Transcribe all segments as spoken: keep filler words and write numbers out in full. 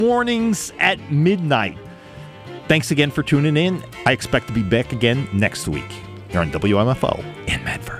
mornings at midnight. Thanks again for tuning in. I expect to be back again next week here on W M F O in Medford.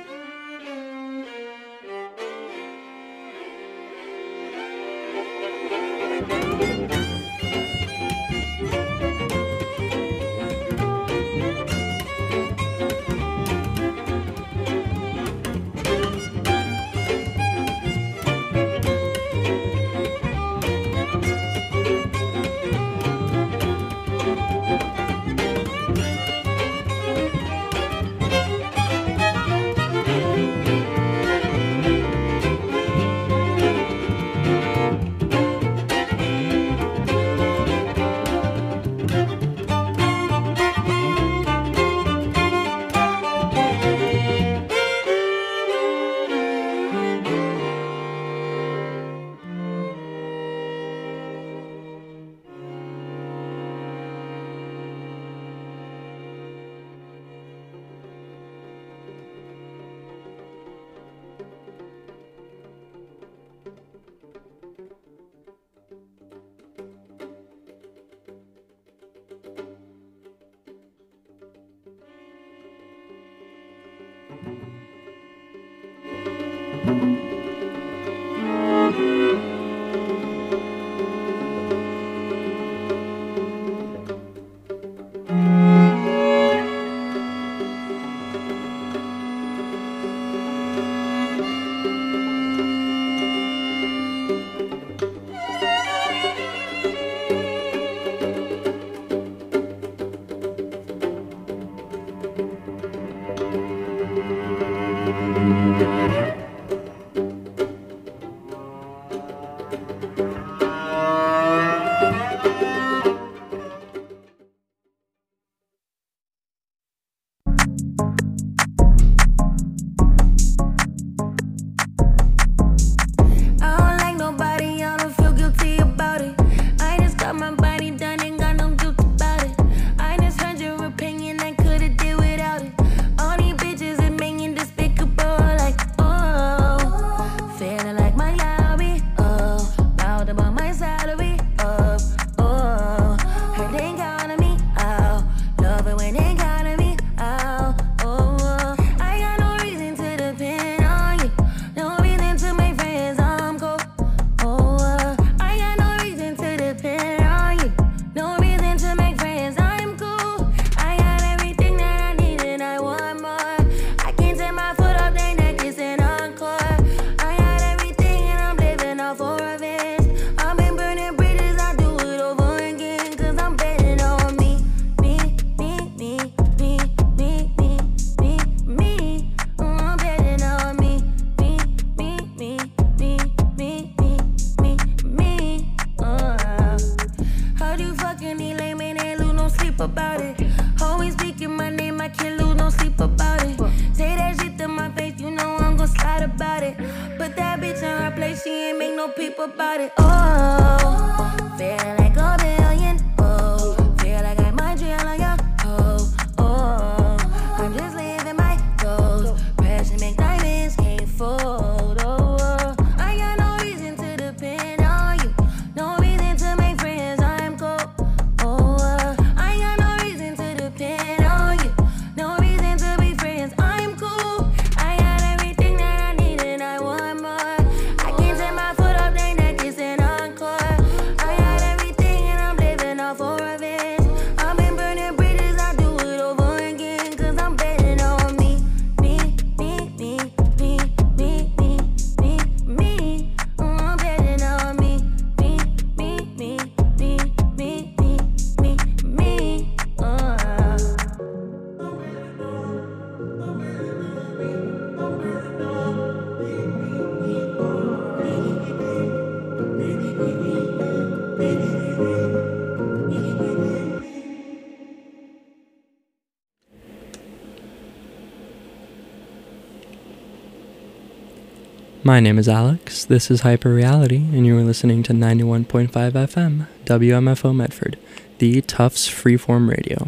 My name is Alex, this is Hyper Reality, and you are listening to ninety-one point five F M, W M F O Medford, the Tufts Freeform Radio.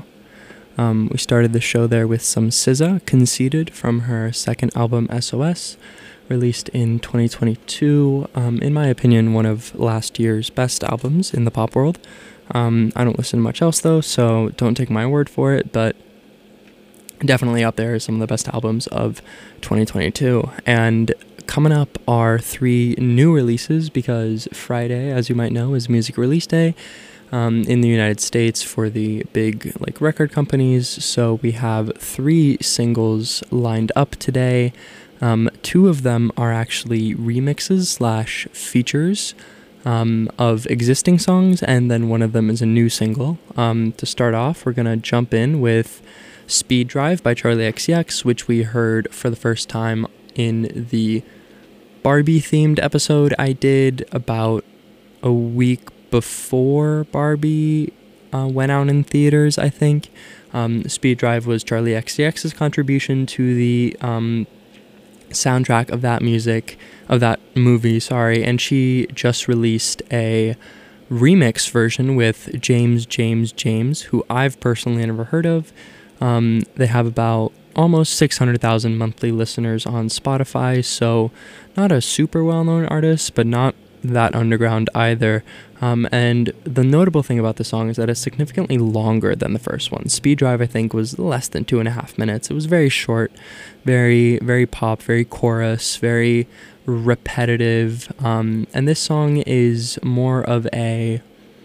Um, we started the show there with some S Z A, Conceited, from her second album, S O S. released in twenty twenty-two. Um, in my opinion, one of last year's best albums in the pop world. Um, I don't listen to much else though, so don't take my word for it, but definitely up there are some of the best albums of twenty twenty-two. And coming up are three new releases, because Friday, as you might know, is Music Release Day um, in the United States for the big like record companies. So we have three singles lined up today. Um, two of them are actually remixes slash features Um, of existing songs, and then one of them is a new single. Um, to start off, we're gonna jump in with Speed Drive by Charli X C X, which we heard for the first time in the Barbie-themed episode I did about a week before Barbie uh, went out in theaters, I think. Um, Speed Drive was Charli X C X's contribution to the um, soundtrack of that music, of that movie, sorry, and she just released a remix version with James James James, who I've personally never heard of. Um, they have about almost six hundred thousand monthly listeners on Spotify, so not a super well-known artist, but not that underground either. Um, and the notable thing about the song is that it's significantly longer than the first one. Speed Drive, I think, was less than two and a half minutes. It was very short, very, very pop, very chorus, very repetitive. Um, and this song is more of a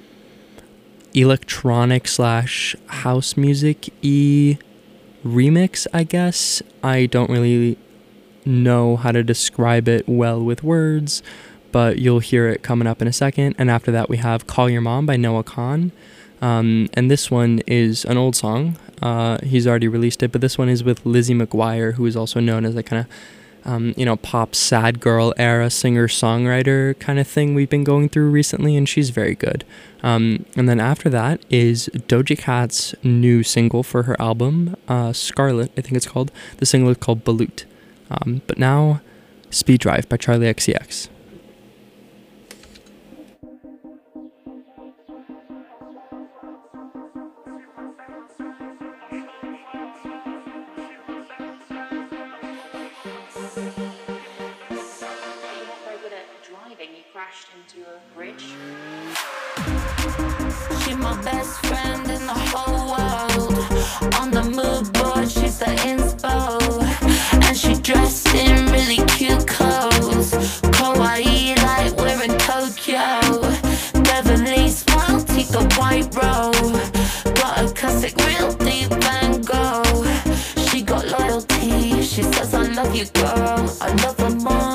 electronic slash house music-y remix, I guess. I don't really know how to describe it well with words, but you'll hear it coming up in a second. And after that, we have Call Your Mom by Noah Kahan. Um, and this one is an old song. Uh, he's already released it, but this one is with Lizzie McGuire, who is also known as a kind of, um, you know, pop sad girl era singer-songwriter kind of thing we've been going through recently, and she's very good. Um, and then after that is Doja Cat's new single for her album, uh, Scarlet, I think it's called. The single is called Balut. Um, but now, Speed Drive by Charli X C X. She's my best friend in the whole world. On the mood board, she's the inspo. And she dressed in really cute clothes. Kawaii like we're in Tokyo. Beverly smile, teeth the white robe. Got a classic real deep Van Gogh. She got loyalty, she says I love you girl. I love her more.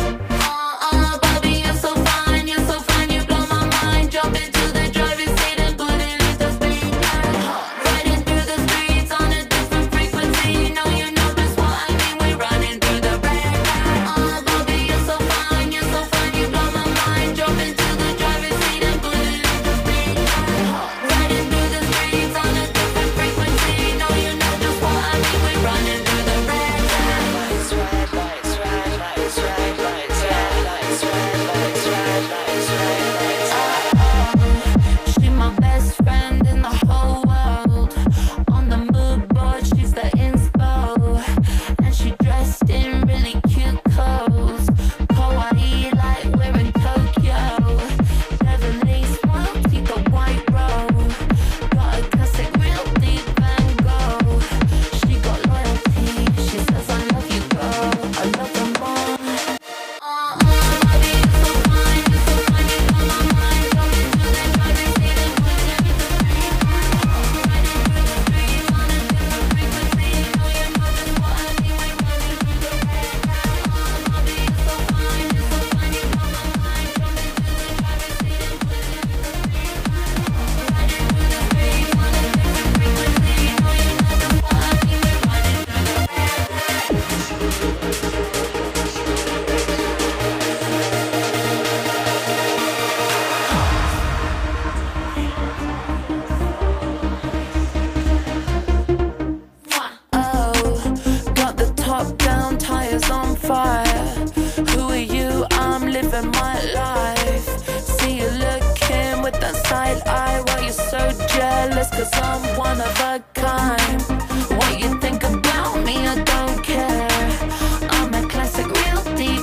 Cause I'm one of a kind. What you think about me, I don't care. I'm a classic real deep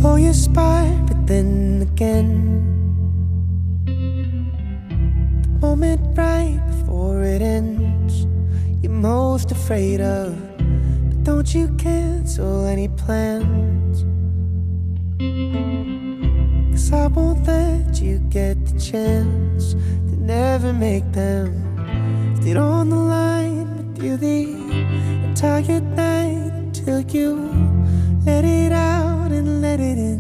Oh, you aspire, but then again, the moment right before it ends, you're most afraid of. But don't you cancel any plans, 'cause I won't let you get the chance to never make them. Stayed on the line with you the entire night until you let it out and let it in.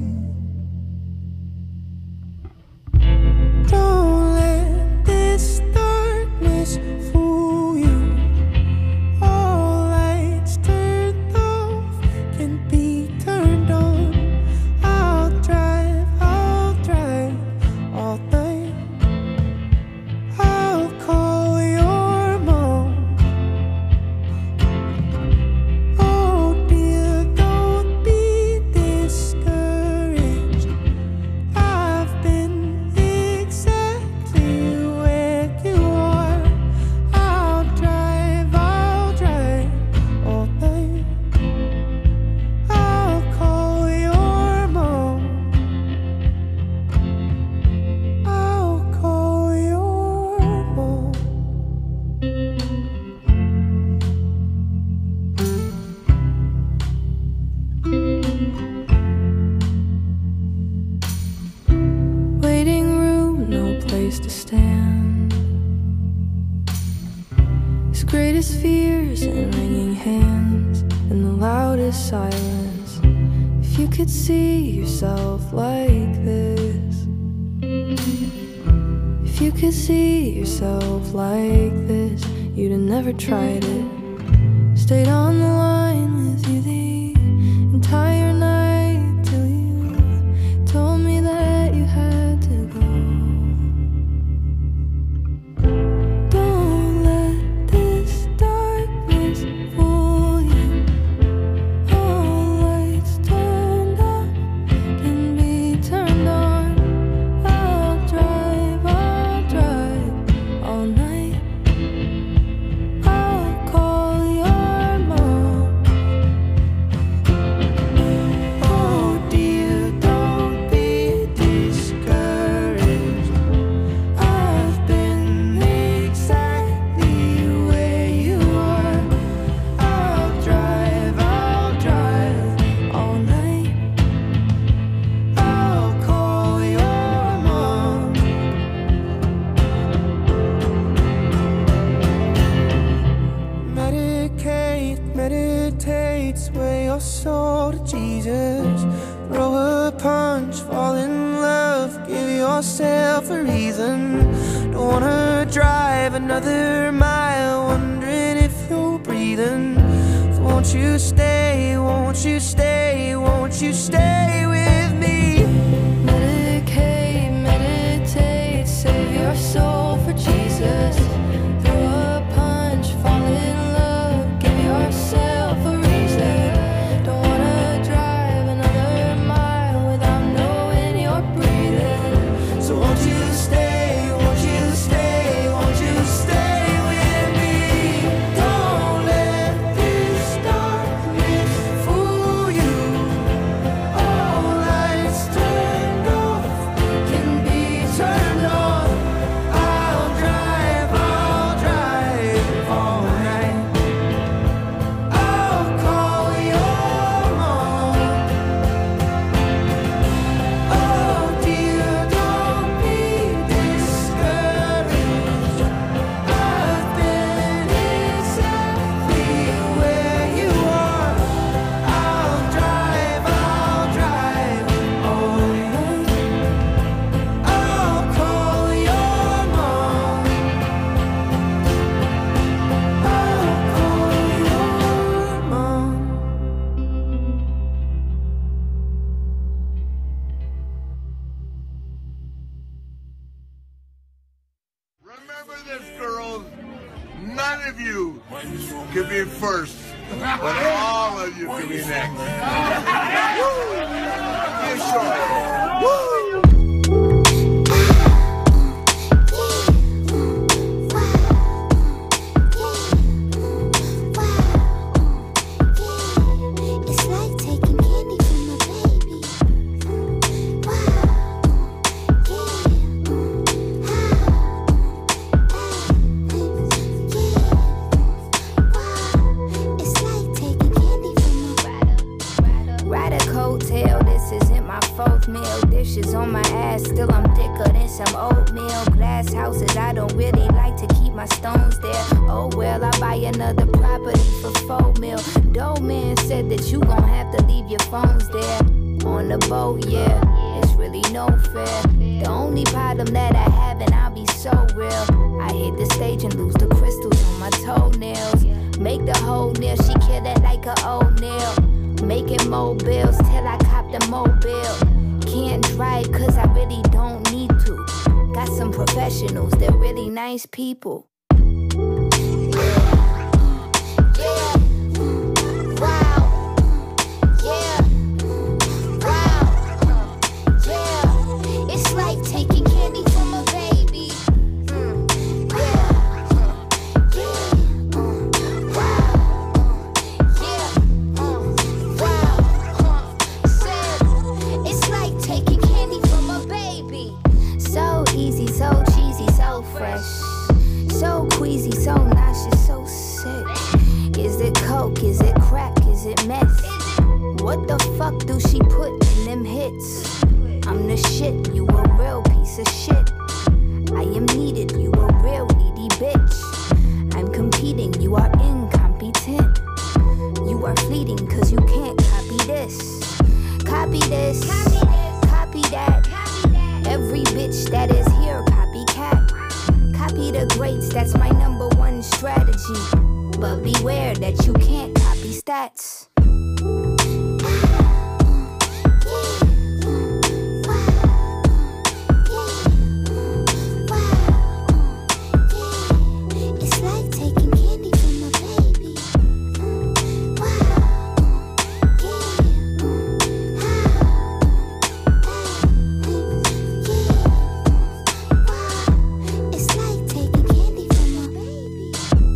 Don't let this darkness fool you. All lights turned off can be turned on. I'll drive, I'll drive all night. I'll call your mom. Oh dear, don't be discouraged. I've been exactly where you are. I'll drive, I'll drive all night. I'll call your mom. I'll call your mom. Waiting room, no place to stand. His greatest fears and wringing hands and the loudest silence. If you could see yourself like this, if you could see yourself like this, you'd have never tried it. Stayed on the line with you the entire night till you told me that you had to go. Don't let this darkness fool you. All lights turned off can be turned on. I'll drive, I'll drive all night. I'll call your mom. Oh dear, don't be discouraged. I've been exactly where you are. I'll drive, I'll drive all night. I'll call your mom. Medicate, meditate, sway your soul to Jesus. Throw a punch, fall in love, give yourself a reason. Don't wanna drive another mile, wondering if you're breathing. So won't you stay, won't you stay, won't you stay with me? Medicate, meditate, save your soul for Jesus. Throw a punch, fall in love, give yourself a reason. Don't wanna drive another mile without knowing you're breathing. So won't you stay, won't you stay, won't you stay with me? Don't let this darkness fool you. All lights turned off can be turned on. I'll drive, I'll drive all night. I'll call your mom. Oh dear, don't be discouraged. I've been exactly where you are. I'll drive, I'll drive all night. I'll call your mom. I'll call your mom. Remember this, girls. None of you can be first, but all of you can be next. Woo! You sure? Woo! It's like taking candy from my baby. Oh well, I buy another property for four mil. Doe man said that you gon' have to leave your phones there on the boat, yeah. It's really no fair. The only problem that I have, and I'll be so real, I hit the stage and lose the crystals on my toenails. Make the whole nail, she kill it like a old nail. Making mobiles till I cop the mobile. Can't drive cause I really don't need to. Got some professionals, they're really nice people. So queasy, so nauseous, so sick. Is it coke? Is it crack? Is it meth? What the fuck do she put in them hits? I'm the shit, you a real piece of shit. I am needed, you a real needy bitch. I'm competing, you are incompetent. You are fleeting cause you can't copy this. Copy this, copy that. Every bitch that is here, copycat. Copy the greats, that's my number one strategy. But beware that you can't copy stats. It's like taking candy from a baby. It's like taking candy from a baby.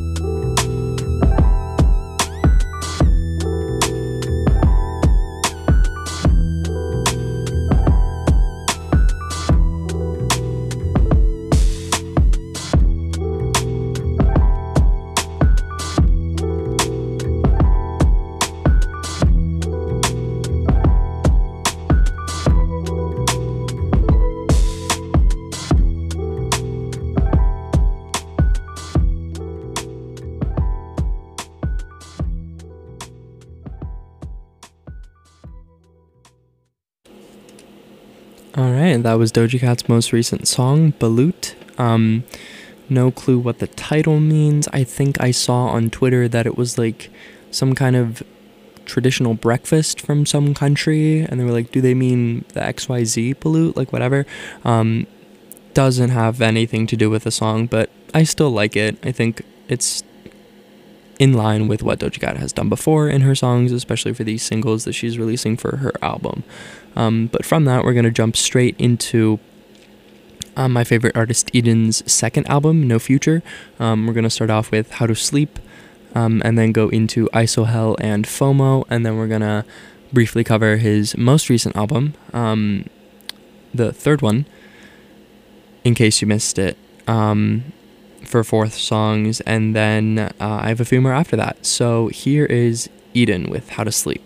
Alright, that was Doja Cat's most recent song, Balut. Um, no clue what the title means. I think I saw on Twitter that it was like some kind of traditional breakfast from some country, and they were like, do they mean the X Y Z Balut? Like, whatever. Um, doesn't have anything to do with the song, but I still like it. I think it's in line with what Doja Cat has done before in her songs, especially for these singles that she's releasing for her album. Um, but from that, we're going to jump straight into um, my favorite artist Eden's second album, No Future. Um, we're going to start off with How to Sleep, um, and then go into Isohel and FOMO, and then we're going to briefly cover his most recent album, um, the third one, in case you missed it, um, for fourth songs, and then uh, I have a few more after that. So here is Eden with How to Sleep.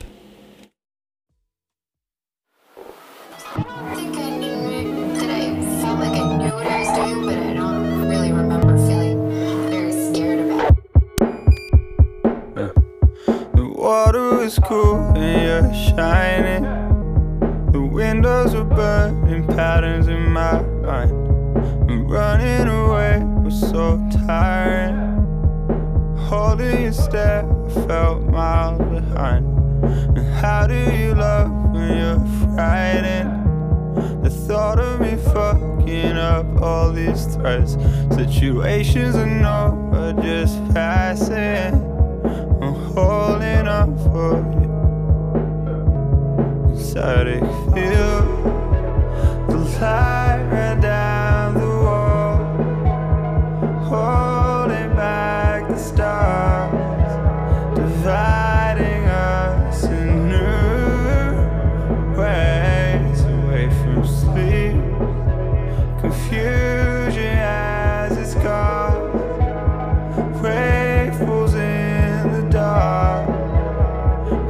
I think I knew that I felt like I knew what I was doing, but I don't really remember feeling very scared about it. The water was cool and you're shining. The windows were burning patterns in my mind. And running away was so tiring. Holding your step, I felt miles behind. And how do you love when you're frightened? The thought of me fucking up all these threads. Situations I know are just passing. I'm holding on for you. Inside I feel the light ran down the wall, holding back the stars, dividing us in new ways, away from sleep. Confusion as it's gone, wavefuls in the dark,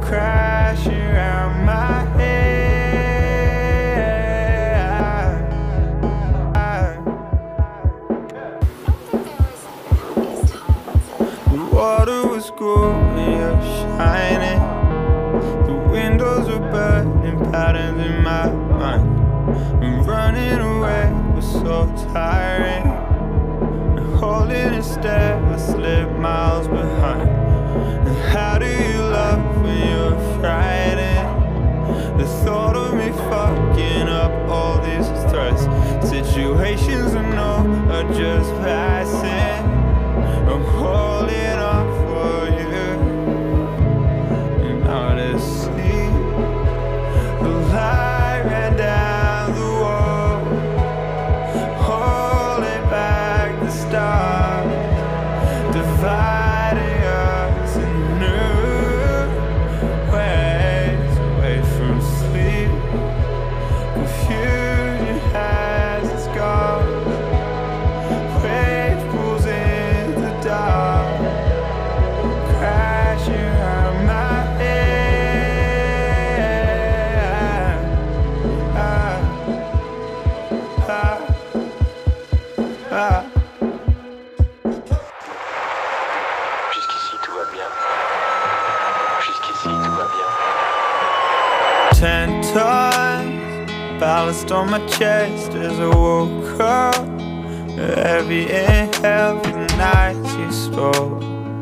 crashing around my head. water was golden, you're shining. The windows were burning patterns in my mind. And running away was so tiring. And holding it still, I slip miles behind. And how do you love when you're frightened? The thought of me fucking up all these threats, situations I know are just passing. I'm holding on for you. And now to see the light ran down the wall, holding back the stars, dividing us in new ways, away from sleep. Confusion has its gone. Wave pulls in the dark, crashing around my head. Ah, ah, ah. Jusqu'ici tout va bien. Jusqu'ici tout va bien. Ten tons ballast on my chest as I woke up. Every inhale for the nights you stole.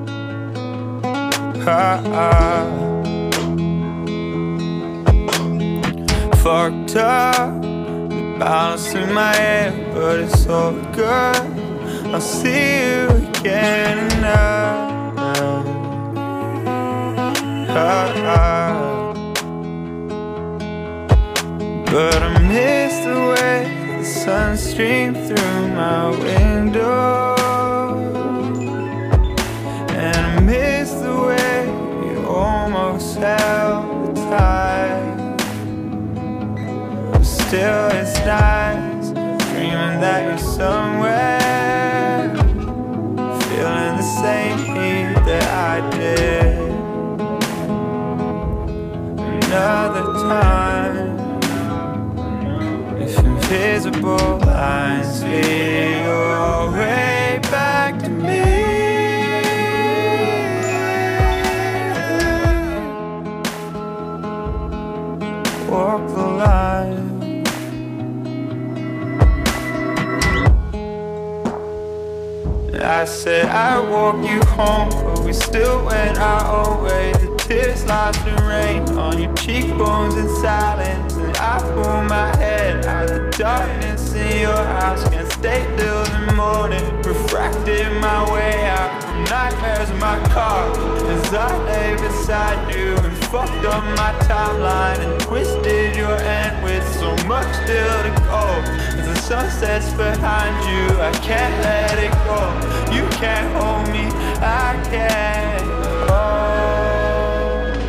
Ah, ah. Fucked up, the balance in my head, but it's all good. I'll see you again tonight. Ah, ah. But I miss the way the sun streamed through my window. And I miss the way you almost held the tide. But still it's nice, dreaming that you're somewhere, feeling the same heat that I did. Another time, if invisible lines lead your way back to me. Walk the line. I said I'd walk you home, but we still went our own way. The tears lost in rain on your cheekbones in silence. And I pull my head out of the darkness in your house. Can't stay till the morning, refracted my way out from nightmares in my car. As I lay beside you and fucked up my timeline and twisted your end with so much still to go. As the sun sets behind you, I can't let it go. You can't hold me, I can't hold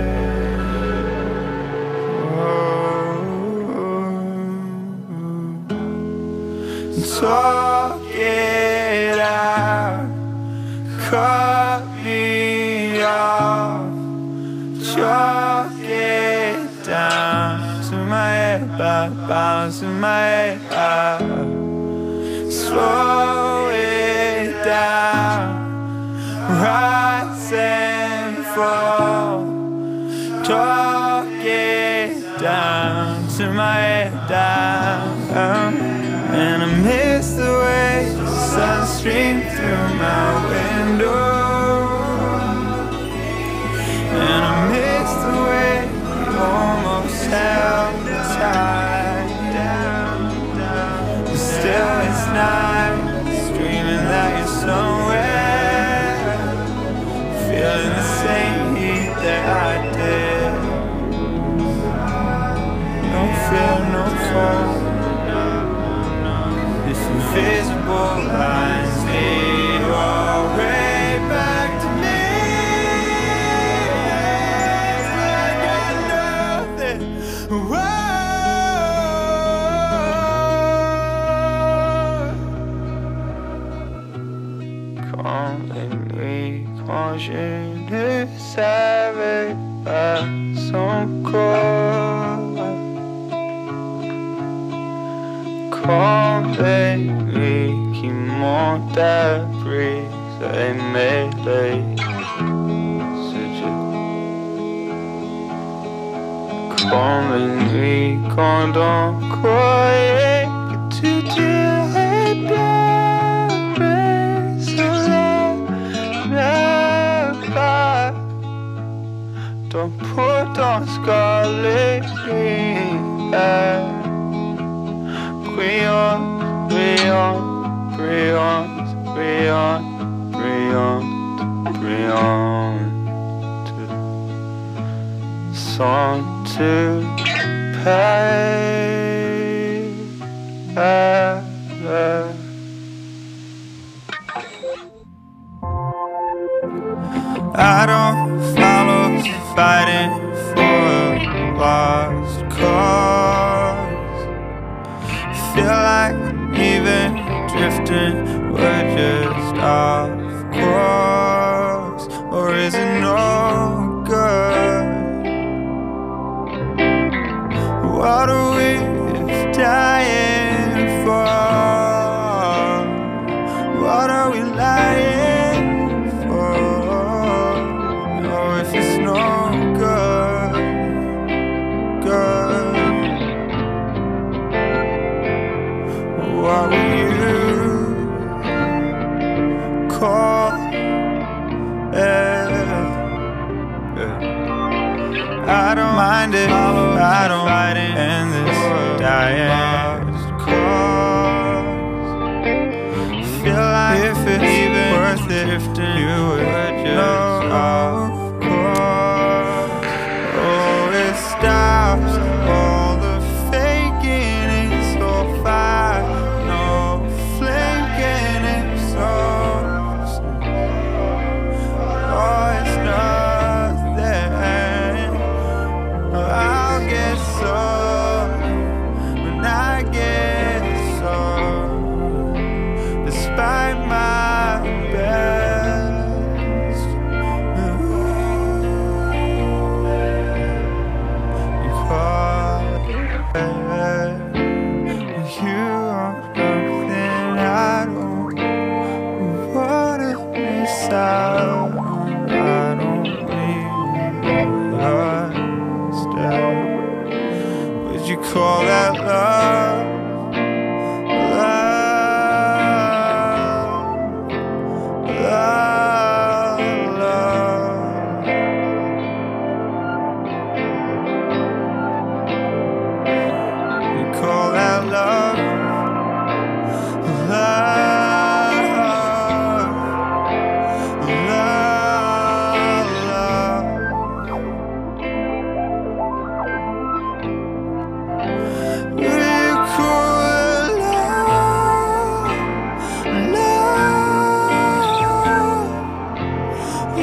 it. Talk it out, cut me off, chalk it down to my head, balance in my head. Slow it down, rise and fall, talk it down to my head down. And I miss the way the sun streamed through my window. And I miss the way you almost held the tide down. But still it's nice, dreaming that you're somewhere, feeling the same heat that I did. No fear, no fall. This invisible lines lead your way back to me. I got nothing. Whoa. Quand les nuits, quand je ne savais pas son corps, quand les nuits qui m'ont appris à les mêlées. C'est Dieu. Comme la nuit quand on croyait que tout irait bien, mais ça n'est pas. Ton pourtant scarlet brillant, brillant, brillant, brillant, brillant, brillante, sans te payer. I don't follow fighting for a lost cause. Feel like even drifting, we're just off course. Or is it no good? What are we dying for? What are we lying for? Oh, if it's no good, good. What will you call it? I don't mind it, I don't mind it, and this dying cause. Feel like if it's even worth it, if you would just off course. Oh, it stops all the faking, it's so far, no flinking, it's so. Oh, it's nothing. I'll get some when I get some, despite my best. You call it, you are nothing. I don't wanna miss out. I don't need understand. Would you call that love? Love, love, love. You call that love? Love, love, love. Will you call it love? Love,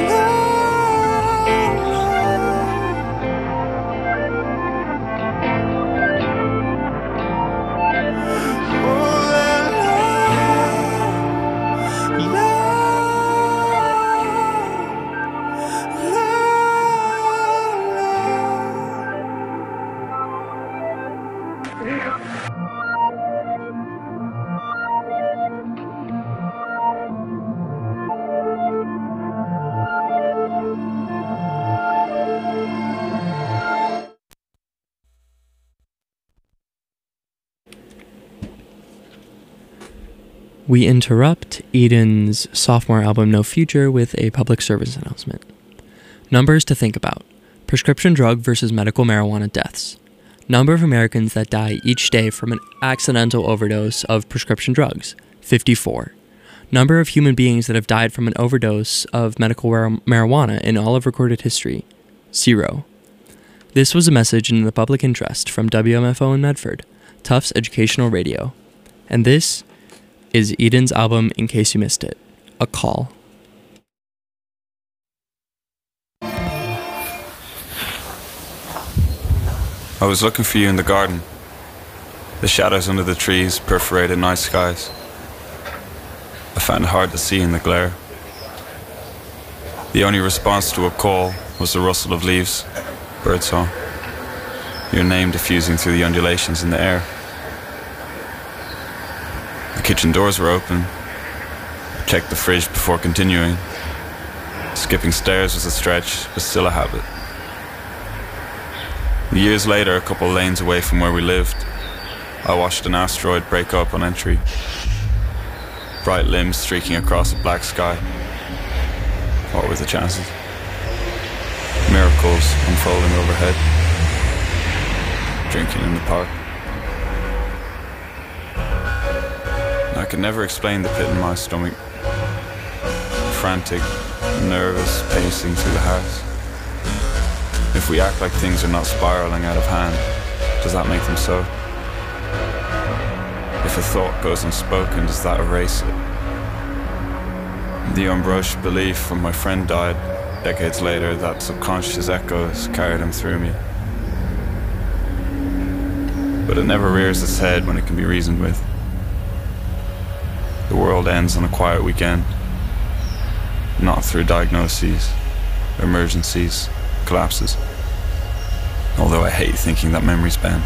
love, love. Oh, that love, We interrupt Eden's sophomore album No Future with a public service announcement. Numbers to think about. Prescription drug versus medical marijuana deaths. Number of Americans that die each day from an accidental overdose of prescription drugs, fifty-four. Number of human beings that have died from an overdose of medical mar- marijuana in all of recorded history, zero. This was a message in the public interest from W M F O in Medford, Tufts Educational Radio. And this is Eden's album In Case You Missed It, A Call. I was looking for you in the garden. The shadows under the trees perforated night skies. I found it hard to see in the glare. The only response to a call was the rustle of leaves, birdsong. Your name diffusing through the undulations in the air. The kitchen doors were open. Checked the fridge before continuing. Skipping stairs was a stretch, but still a habit. Years later, a couple lanes away from where we lived, I watched an asteroid break up on entry. Bright limbs streaking across a black sky. What were the chances? Miracles unfolding overhead. Drinking in the park. I could never explain the pit in my stomach. Frantic, nervous pacing through the house. If we act like things are not spiraling out of hand, does that make them so? If a thought goes unspoken, does that erase it? The unbrushed belief when my friend died decades later that subconscious echoes carried him through me. But it never rears its head when it can be reasoned with. The world ends on a quiet weekend, not through diagnoses, emergencies, collapses. Although I hate thinking that memories bend.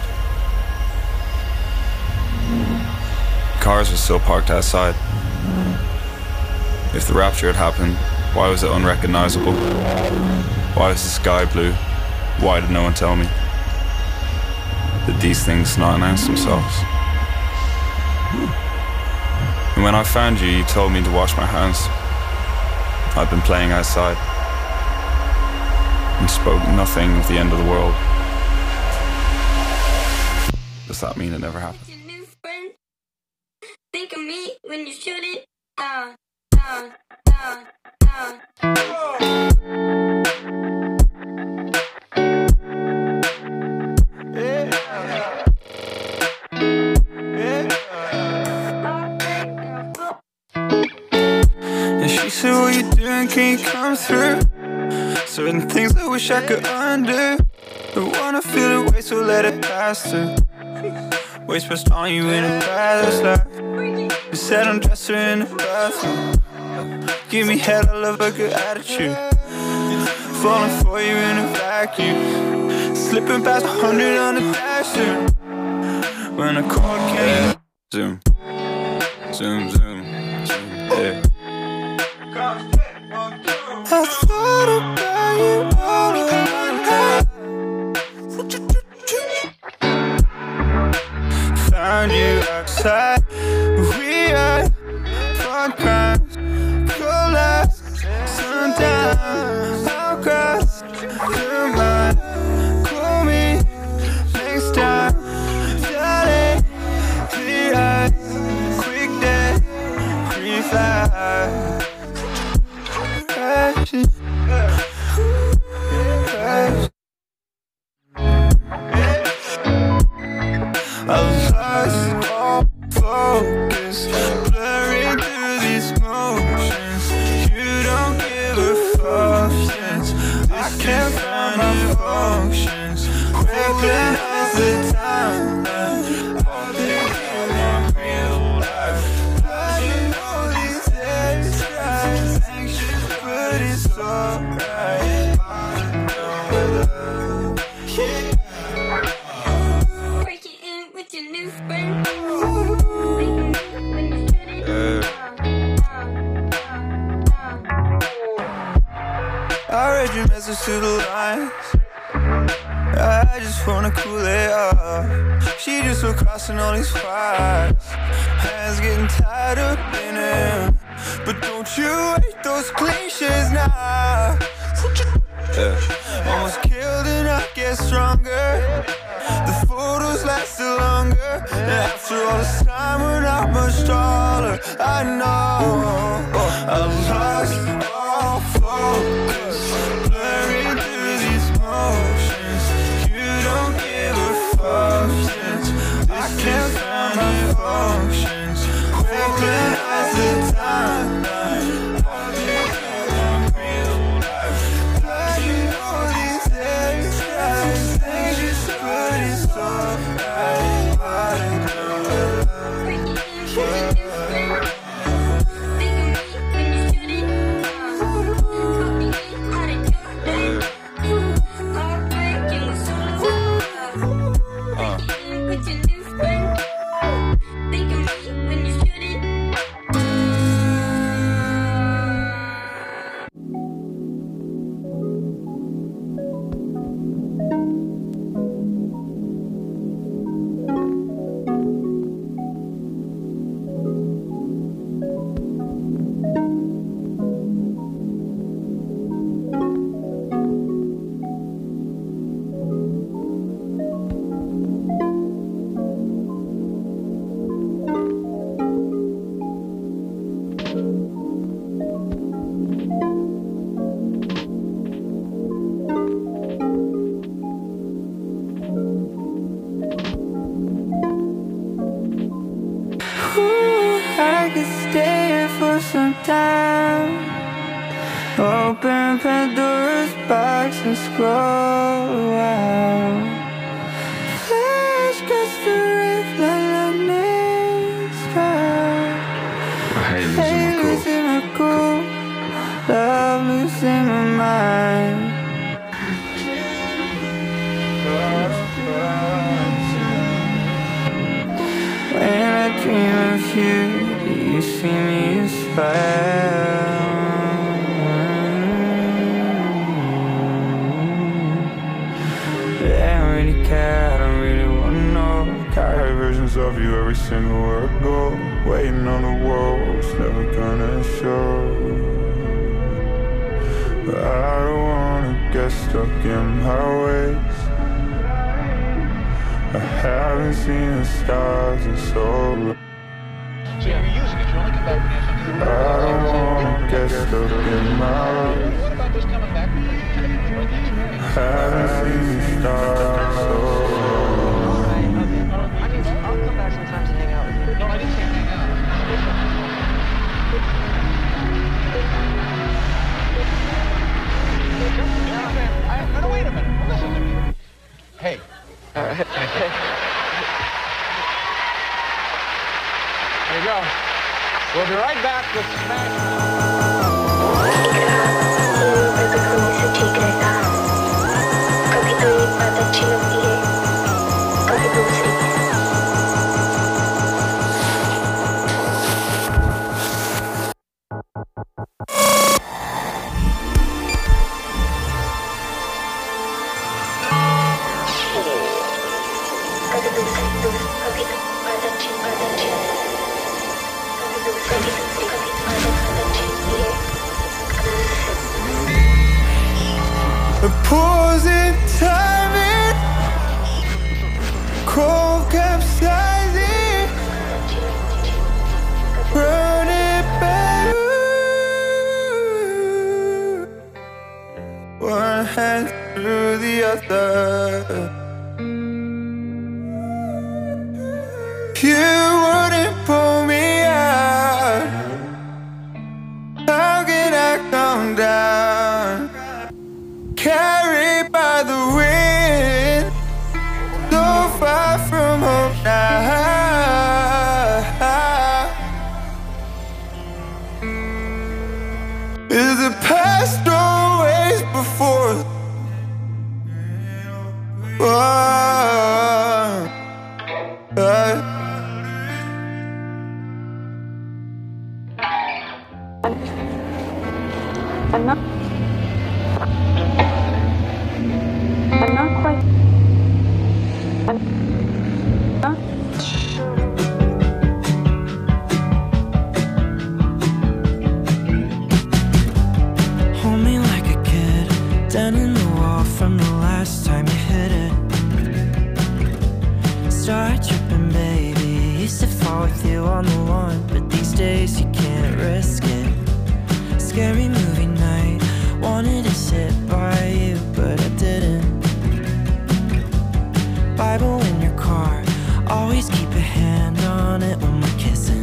Cars were still parked outside. If the rapture had happened, why was it unrecognizable? Why was the sky blue? Why did no one tell me? Did these things not announce themselves? And when I found you, you told me to wash my hands. I'd been playing outside and spoke nothing of the end of the world. Does that mean it never happened? Think of me when you shoot it. Uh, uh, uh, uh. And she said, what you doing, can you come through? Certain things I wish I could undo. Don't wanna feel the way, so let it pass through. Waste pressed on you in a past life. You said I'm dressed her in the bathroom. Give me head, I love a good attitude. Falling for you in a vacuum. Slipping past a hundred on the dashboard. When a call came, zoom, zoom, zoom, zoom, yeah. I thought about you all the time. Found you outside. We had fun crimes, collapse, sundown, outcast, your mind. Call me next time, darling. Clear eyes, quick death, free fly. Passion, passion. I was lost, all focus, blurring through these motions. You don't give a fuck since I can't find my functions. Recognize the timeline, all thinking in real life. Lying all these days, tries anxious, but it's alright. I'm done with love, yeah. Your new friend. When you shoot it. I read your message to the lines. I just wanna cool it off. She just was crossing all these fires. Hands getting tied up in it. But don't you hate those cliches now? Yeah. Almost killed and I get stronger. The photos lasted longer. And after all this time we're not much taller. I know I lost all focus, blurring through these motions. You don't give a fuck since I can't find my functions. Recognize the timeline, all in real life. Lying all these days, tries anxious, but it's alright. I'm done with love. time. Open Pandora's box and scroll out. Flash cuts the roof like lightning strike. Hey, Hey, losing my cool, love losing my mind. When I dream of you, do you see me as fire? I don't really care, I don't really wanna know. Carry versions of you every single where I go. Waiting on the world's never gonna show. But I don't wanna get stuck in my ways. I haven't seen the stars in so long. So you're using it, you're only come back when you have something to I don't wanna get stuck in my ways. What about just coming back because you kind of enjoyed the experience? I haven't seen the stars so long. I can, I'll come back sometimes and hang out with you. No, I didn't say hang out. I, no, wait a minute. Listen to me. Hey. There you go. We'll be right back with Smash. Opposing timing, cold capsizing, running back. One hand through the other. You wouldn't pull me out. How can I come down? Carried by the wind, so far from home now. Is the past always before? Oh, uh, I'm not. I'm not quite. I'm not. hold me like a kid, down in the wall from the last time you hit it. Start tripping, baby. Used to fall with you on the lawn, but these days you can't risk it. Scary movie night, wanted to sit by you, but I didn't. Bible in your car, always keep a hand on it when we're kissing.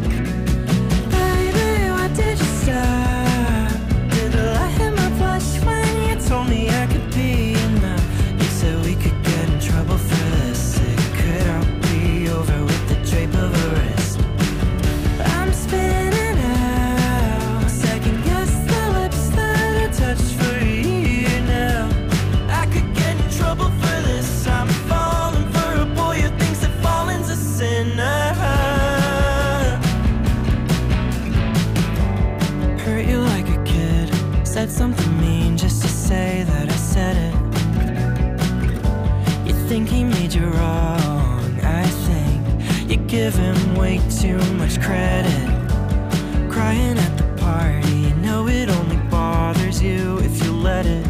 Baby, why did you stop? Did the light hit my blush when you told me I could be enough? You said we could get in trouble for this. It could all be over with the drape of a wrist. I'm spinning out, second guess the lips that I touched for you now. I could get in trouble for this. I'm falling for a boy who thinks that falling's a sin. Hurt you like a kid, said something mean just to say that I said it. You think he made you wrong, I think you give him way too much credit. Crying at the party, you know it only bothers you if you let it.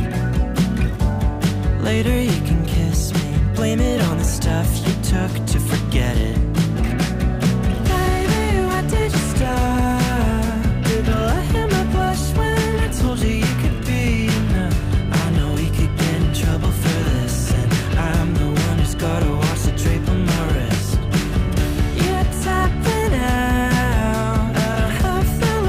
Later you can kiss me, blame it on the stuff you took to forget it. Baby, why did you stop? Did the light hit my blush when I told you you could be enough? I know we could get in trouble for this, and I'm the one who's gotta watch the drape on my wrist. You're tapping out, I don't have the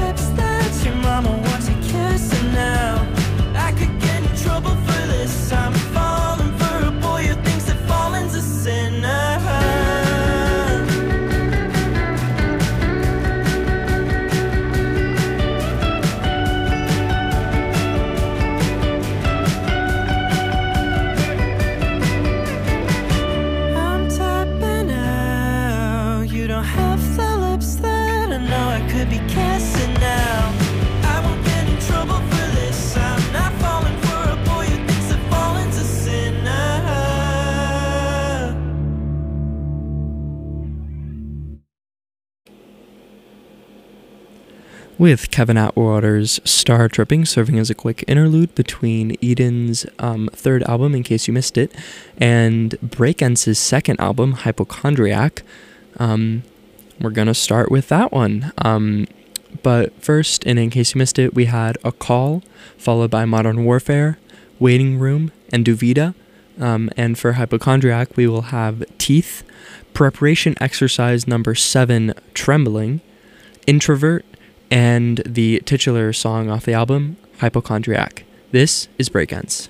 with Kevin Atwater's Star Tripping serving as a quick interlude between Eden's um, third album, In Case You Missed It, and Breakens's second album, Hypochondriac. Um, we're going to start with that one. Um, but first, and In Case You Missed It, we had A Call, followed by Modern Warfare, Waiting Room, and Duvida. Um, and for Hypochondriac, we will have Teeth, Preparation Exercise number seven, Trembling, Introvert, and the titular song off the album, Hypochondriac. This is Breakends.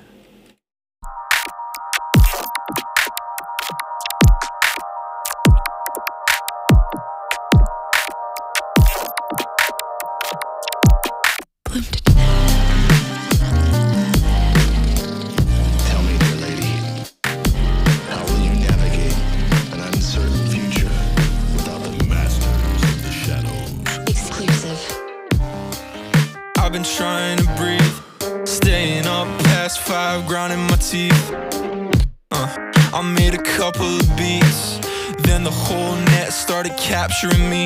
Tell me, dear lady, how will you navigate an uncertain future without the masters of the shadows? Exclusive. I've been trying to breathe, staying up past five, grinding my teeth. Uh, I made a couple of beats, then the whole net started capturing me.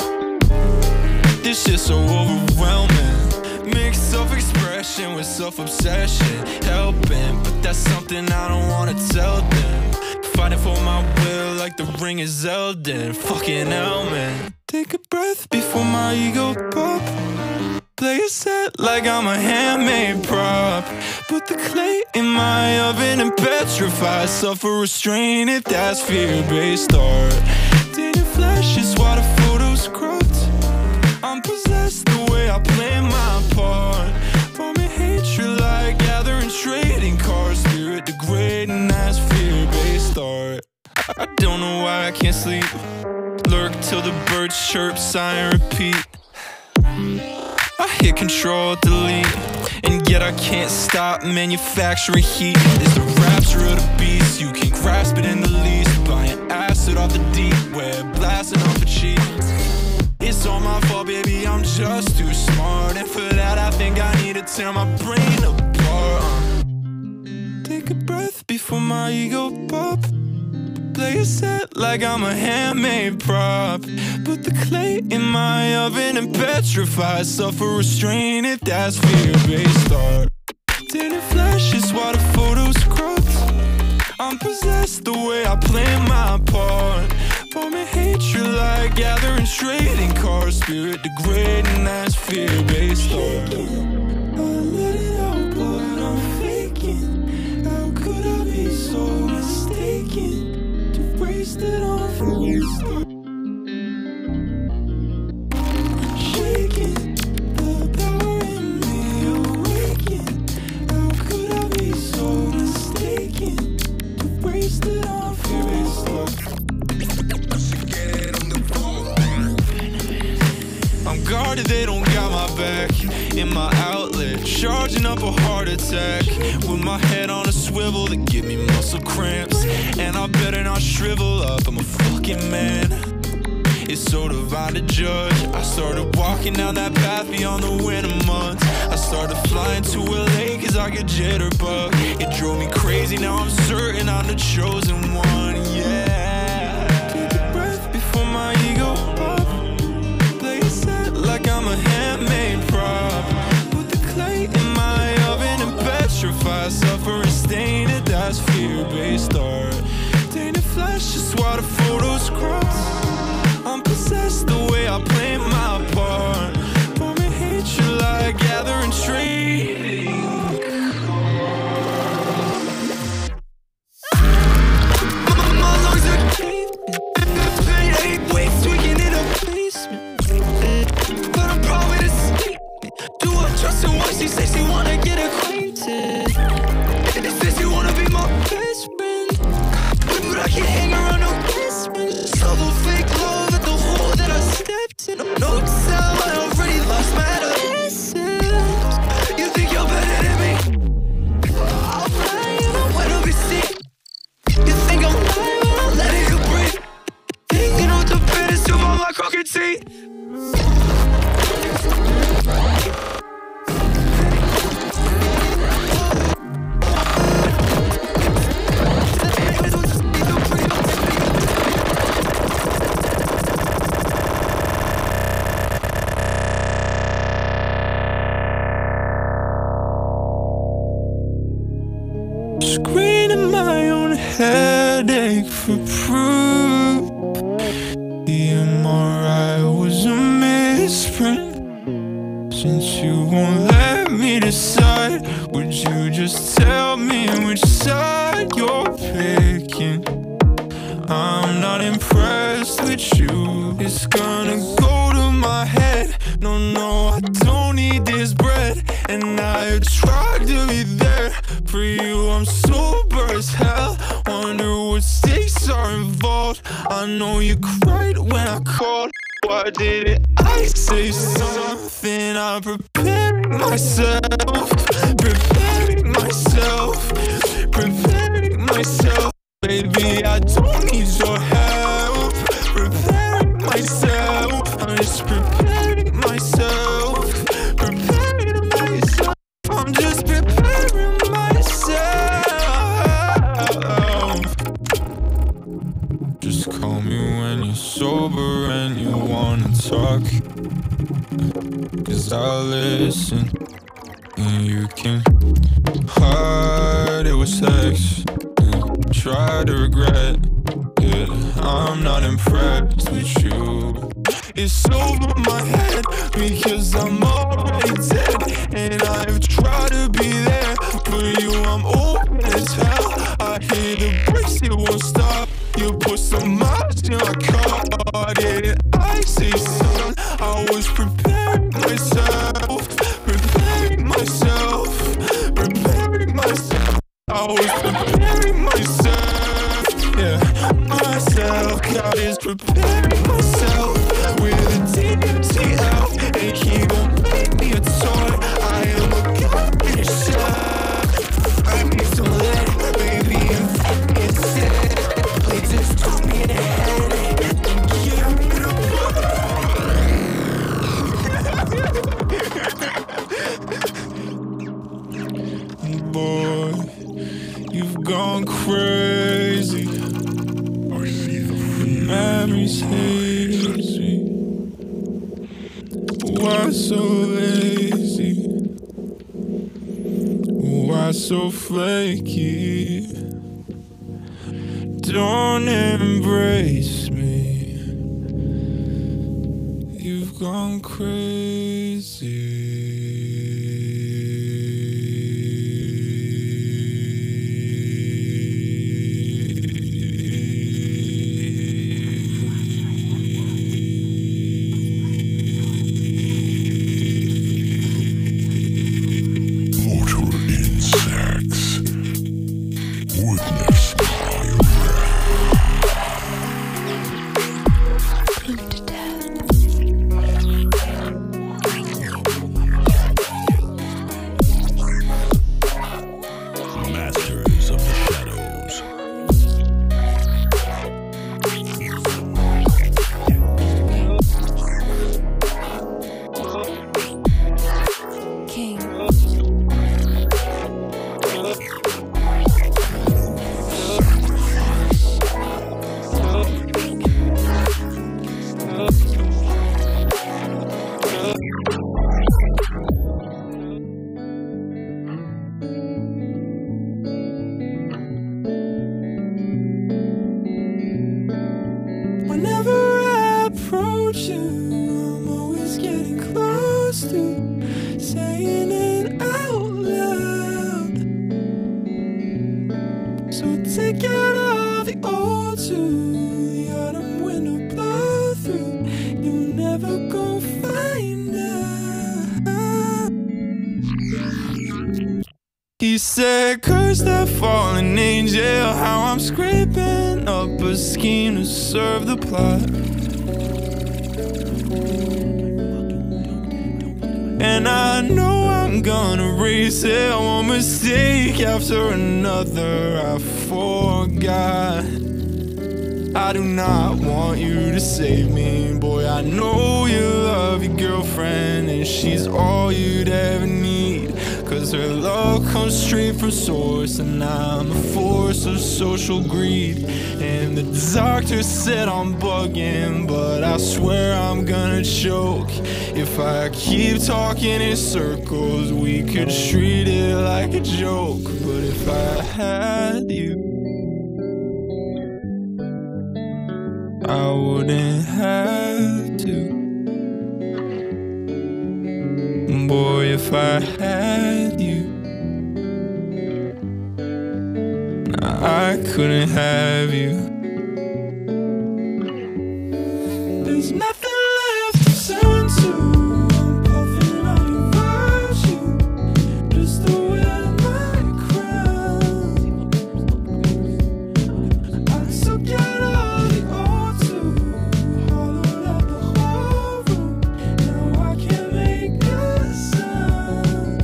This shit's so overwhelming, mixed self-expression with self-obsession, helping, but that's something I don't wanna tell them. Fighting for my will like the ring is Elden, fucking hell, man. Take a breath before my ego pop. Play a set like I'm a handmade prop. Put the clay in my oven and petrify. Suffer restraint if that's fear-based art. Dated flesh is why the photos cropped. I'm possessed the way I play my part. Forming hatred like gathering trading cards. Spirit degrading as fear-based art. I don't know why I can't sleep. Lurk till the birds chirp, sigh and repeat. I hit control, delete, and yet I can't stop manufacturing heat. It's the rapture of the beast, you can grasp it in the least. Buying acid off the deep web, blasting off a cheat. It's all my fault, baby, I'm just too smart. And for that I think I need to tear my brain apart. uh. Take a breath before my ego pop. Play a set like I'm a handmade prop. Put the clay in my oven and petrify. Suffer restraint if that's fear-based art. Dated flesh is why the photos cropped. I'm possessed the way I play my part. Forming hatred like gathering trading cards. Spirit degrading as fear-based art. I let it out but I'm faking. How could I be so mistaken? Wasted off a waste. Shaking, the power in me awaken. How could I be so mistaken? To waste it off a waste. I'm guarded, they don't got my back. In my outlet, charging up a heart attack. With my head on a swivel that give me muscle cramps. And I better not shrivel up, I'm a fucking man. It's so divine to judge. I started walking down that path beyond the winter months. I started flying to L A cause I get jitterbug. It drove me crazy, now I'm certain I'm the chosen one, yeah. Take a breath before my ego pop. Play a set like I'm a handmade prop. Put the clay in my oven and petrify. Suffer and stain it, that's fear-based art. Tainted flesh is why the photos cropped. I'm possessed the way I play my part. Forming hatred like gathering trading. My lungs are deep, pain ain't way sweet. screening my own headache for proof. The M R I was a misprint. Since you won't let me decide, would you just tell me which side you're picking? I'm not impressed with you. It's gonna go to my head. No, no, I don't need this bread. And I've tried to be there for you. I'm sober as hell. Wonder what stakes are involved. I know you cried when I called. Why didn't I say something? I'm preparing myself, preparing myself, preparing myself. Baby, I don't need your help. Preparing myself, I'm just preparing myself, preparing myself. I'm just preparing myself. Just call me when you're sober and you wanna talk, 'cause I'll listen and you can hide it with sex. Try to regret it. I'm not impressed with you. It's over my head because I'm already dead. And I've tried to be there for you. I'm open as hell. I hear the brakes, it won't stop. You put some miles in my car. Didn't I say something? I was preparing myself, preparing myself, preparing myself. I was preparing myself, yeah, myself. God is preparing myself with a D M T L. And he gon' make me a toy. I am a god in a shot. I need some lead, baby, and fuck me instead. Please just put me in the head and give me the boy, you've gone crazy. Memories hazy. Why so lazy? Why so flaky? Don't embrace me. You've gone crazy. He said, curse that fallen angel, how I'm scraping up a scheme to serve the plot. And I know I'm gonna race it, one mistake after another, I forgot. I do not want you to save me, boy, I know you love your girlfriend, and she's all you'd ever need. Cause her love comes straight from source, and I'm a force of social greed. And the doctor said I'm bugging, but I swear I'm gonna choke. If I keep talking in circles, we could treat it like a joke, but if I had you, I wouldn't have to. Boy, if I had you, I couldn't have you. There's nothing left to turn to. I'm puffing on your virtue, just to wear my crown. I took out all the old too, hollowed out the whole room. Now I can't make a sound.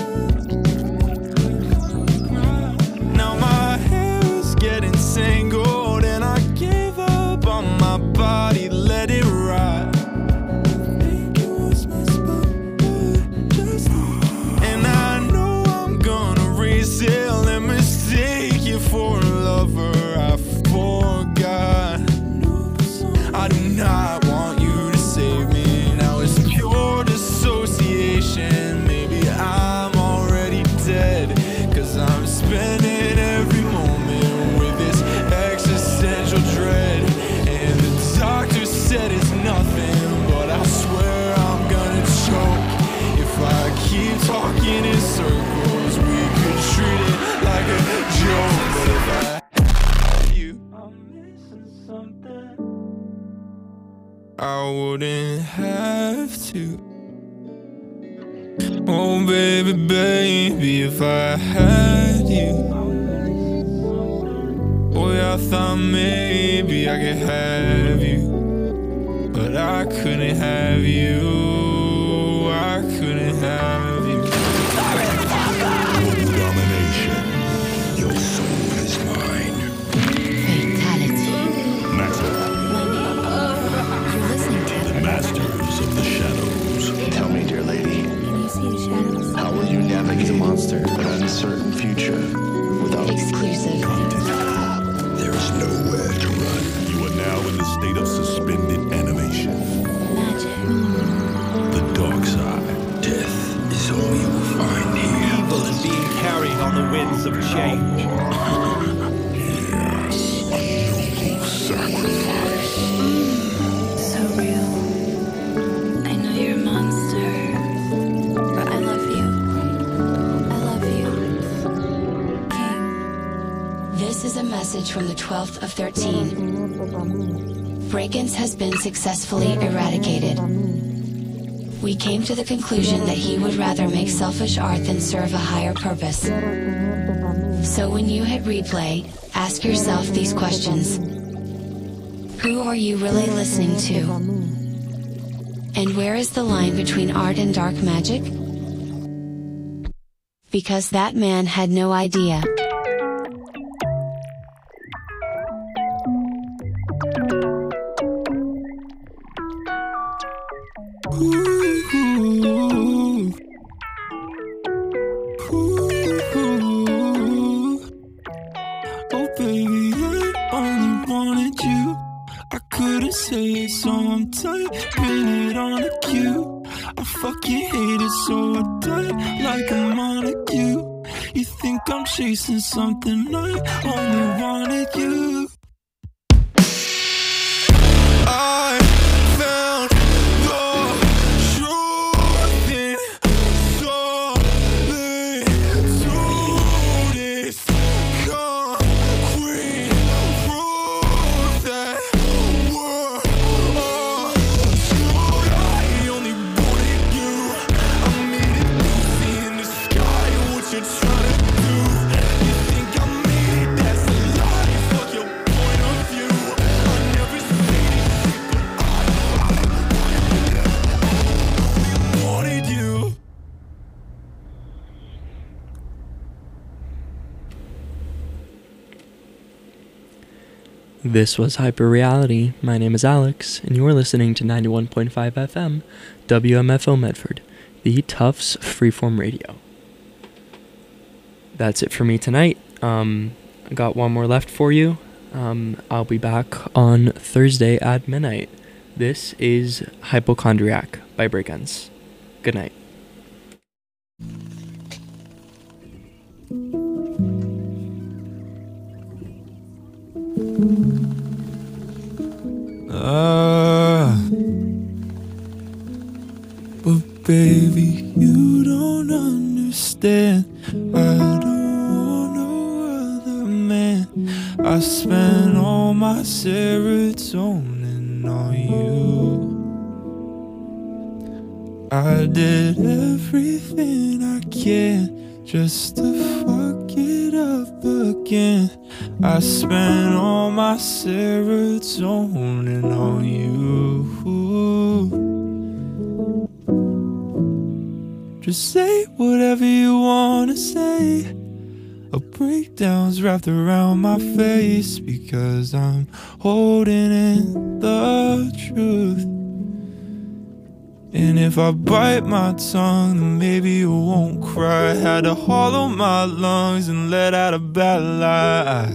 Now my hair is getting tangled, and I gave up on my body, let it ride. Think it was my spot, but just and I know I'm gonna resell and mistake you for a lover. I forgot. I do not want you to save me. Now it's pure dissociation. Maybe I'm already dead, 'cause I'm spending every moment with this existential dread. And the doctor said it's nothing, but I swear I'm gonna choke. If I keep talking in circles, we could treat it like a joke. But if I had you, I'm missing something. I wouldn't have to. Oh baby, baby, if I had you, boy, I thought maybe I could have you, but I couldn't have you. I couldn't have you. Global domination. Your soul is mine. Fatality. Master. You're listening to The masters of the shadows. Tell me, dear lady, Can you see the shadows? how will you navigate a monster an uncertain future without exclusive. There is nowhere to run. You are now in the state of suspended animation. Magic. The dark side. Death is all you will find here. Evil is being carried on the winds of change. Yes, a noble sacrifice. So real. I know you're a monster, but I love you. I love you. King. This is a message from the twelfth of thirteen. Break-ins has been successfully eradicated. We came to the conclusion that he would rather make selfish art than serve a higher purpose. So when you hit replay, ask yourself these questions. Who are you really listening to? And where is the line between art and dark magic? Because that man had no idea. Oh baby, I only wanted you. I couldn't say it, so I'm typing it on a cue. I fucking hate it, so I die like I'm on a cue. You think I'm chasing something, I only wanted you. I found the truth in solitude. It's concrete proof that we're all I only wanted you. I made it easy in the sky. What you're trying to do? You think I made it? That's a lie. Fuck your point of view. I never seen it, but I wanted you. This was Hyper Reality. My name is Alex, and you are listening to ninety-one point five F M, W M F O Medford, the Tufts Freeform Radio. That's it for me tonight. Um, I got one more left for you. Um, I'll be back on Thursday at midnight. This is Hypochondriac by Breakins. Good night. Ah, but baby, you don't understand. I don't want no other man. I spent all my serotonin on you. I did everything I can just to fuck it up again. I spent all my serotonin on you. Just say whatever you wanna say. A breakdown's wrapped around my face because I'm holding in the truth. And if I bite my tongue, then maybe you won't cry. Had to hollow my lungs and let out a bad lie.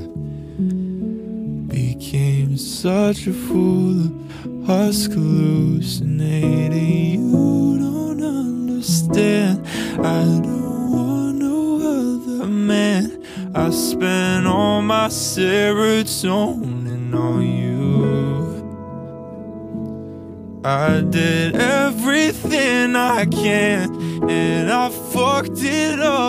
Became such a fool of us hallucinating. You don't understand. I don't want no other man. I spent all my serotonin on you. I did everything I can, and I fucked it up